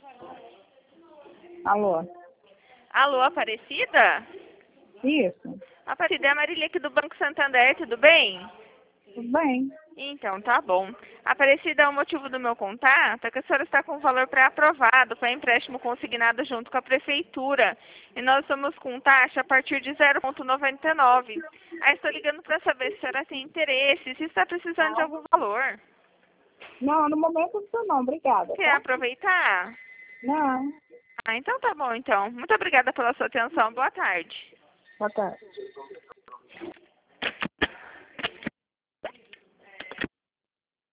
Alô? Alô, Aparecida? Isso? Aparecida, é a Marília aqui do Banco Santander, tudo bem? Tudo bem? Então, tá bom. Aparecida, o motivo do meu contato é que a senhora está com o valor pré-aprovado para empréstimo consignado junto com a Prefeitura. E nós estamos com taxa a partir de 0,99. Aí estou ligando para saber se a senhora tem interesse, se está precisando de algum valor. Não, no momento não, obrigada, Quer tá? aproveitar? Não. Ah, então tá bom, então. Muito obrigada pela sua atenção. Boa tarde. Boa tarde.